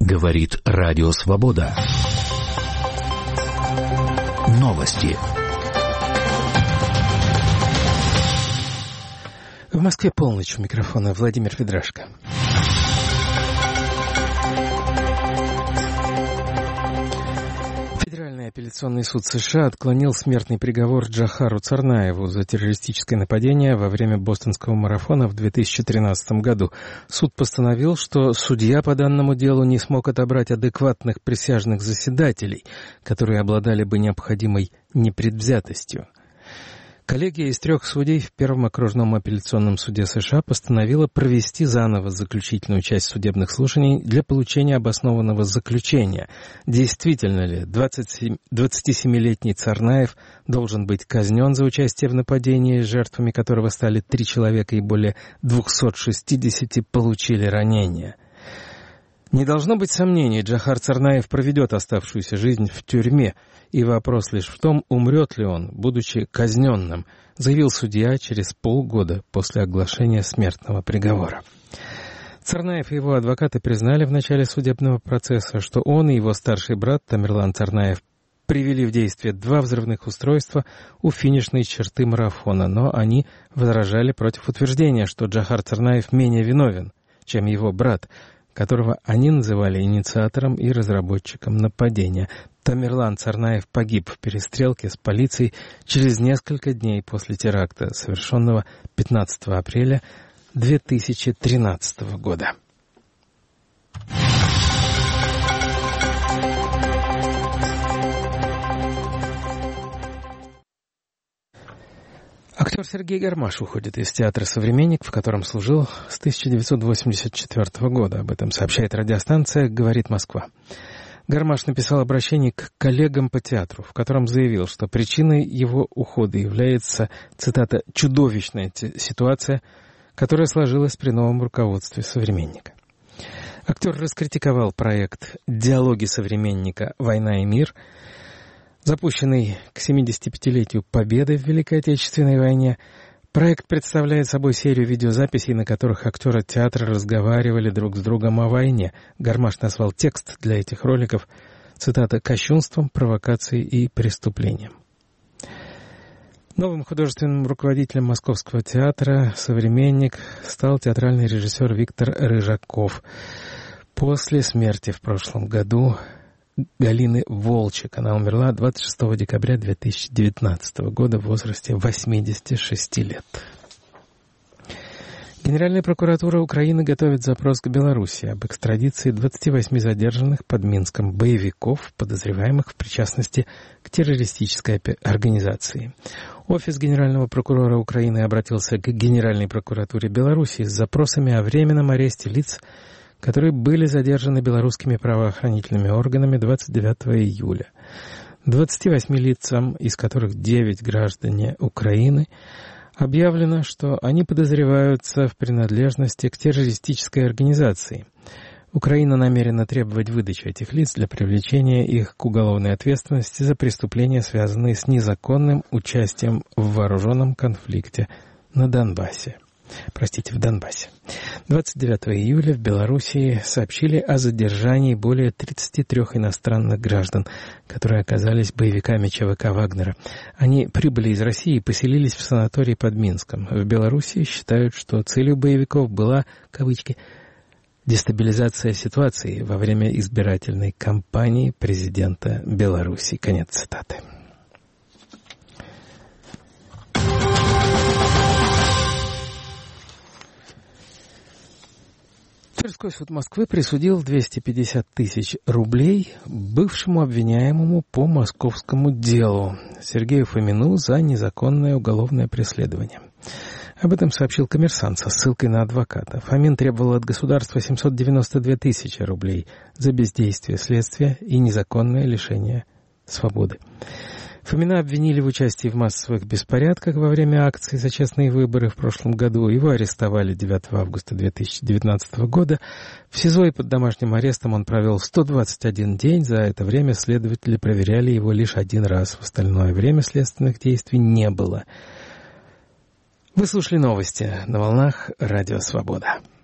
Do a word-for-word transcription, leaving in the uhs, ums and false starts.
Говорит Радио Свобода. Новости. В Москве полночь. У микрофона Владимир Ведрашко. Федеральный апелляционный суд США отклонил смертный приговор Джохару Царнаеву за террористическое нападение во время бостонского марафона в две тысячи тринадцатом году. Суд постановил, что судья по данному делу не смог отобрать адекватных присяжных заседателей, которые обладали бы необходимой непредвзятостью. Коллегия из трех судей в Первом окружном апелляционном суде США постановила провести заново заключительную часть судебных слушаний для получения обоснованного заключения, действительно ли двадцатисемилетний Царнаев должен быть казнен за участие в нападении, жертвами которого стали три человека и более двухсот шестидесяти получили ранения. Не должно быть сомнений, Джохар Царнаев проведет оставшуюся жизнь в тюрьме, и вопрос лишь в том, умрет ли он, будучи казненным, заявил судья через полгода после оглашения смертного приговора. Царнаев и его адвокаты признали в начале судебного процесса, что он и его старший брат Тамерлан Царнаев привели в действие два взрывных устройства у финишной черты марафона, но они возражали против утверждения, что Джохар Царнаев менее виновен, чем его брат, которого они называли инициатором и разработчиком нападения. Тамерлан Царнаев погиб в перестрелке с полицией через несколько дней после теракта, совершенного пятнадцатого апреля две тысячи тринадцатого года. Актер Сергей Гармаш уходит из театра «Современник», в котором служил с тысяча девятьсот восемьдесят четвёртого года. Об этом сообщает радиостанция «Говорит Москва». Гармаш написал обращение к коллегам по театру, в котором заявил, что причиной его ухода является, цитата, «чудовищная ситуация, которая сложилась при новом руководстве «Современника». Актер раскритиковал проект «Диалоги современника. Война и мир», запущенный к семидесятипятилетию Победы в Великой Отечественной войне. Проект представляет собой серию видеозаписей, на которых актеры театра разговаривали друг с другом о войне. Гармаш назвал текст для этих роликов, цитата, «кощунством, провокацией и преступлением». Новым художественным руководителем Московского театра «Современник» стал театральный режиссер Виктор Рыжаков. После смерти в прошлом году Галины Волчек. Она умерла двадцать шестого декабря две тысячи девятнадцатого года в возрасте восьмидесяти шести лет. Генеральная прокуратура Украины готовит запрос к Беларуси об экстрадиции двадцати восьми задержанных под Минском боевиков, подозреваемых в причастности к террористической организации. Офис Генерального прокурора Украины обратился к Генеральной прокуратуре Беларуси с запросами о временном аресте лиц, которые были задержаны белорусскими правоохранительными органами двадцать девятого июля. двадцати восьми лицам, из которых девять граждане Украины, объявлено, что они подозреваются в принадлежности к террористической организации. Украина намерена требовать выдачи этих лиц для привлечения их к уголовной ответственности за преступления, связанные с незаконным участием в вооруженном конфликте на Донбассе. Простите, в Донбассе. двадцать девятого июля в Белоруссии сообщили о задержании более тридцати трёх иностранных граждан, которые оказались боевиками ЧВК «Вагнера». Они прибыли из России и поселились в санатории под Минском. В Белоруссии считают, что целью боевиков была, кавычки, «дестабилизация ситуации во время избирательной кампании президента Беларуси». Конец цитаты. Тверской суд Москвы присудил двести пятьдесят тысяч рублей бывшему обвиняемому по московскому делу Сергею Фомину за незаконное уголовное преследование. Об этом сообщил «Коммерсант» со ссылкой на адвоката. Фомин требовал от государства семьсот девяносто две тысячи рублей за бездействие следствия и незаконное лишение свободы. Фомина обвинили в участии в массовых беспорядках во время акции за честные выборы в прошлом году. Его арестовали девятого августа две тысячи девятнадцатого года. В СИЗО и под домашним арестом он провел сто двадцать один день. За это время следователи проверяли его лишь один раз. В остальное время следственных действий не было. Вы слушали новости на волнах Радио Свобода.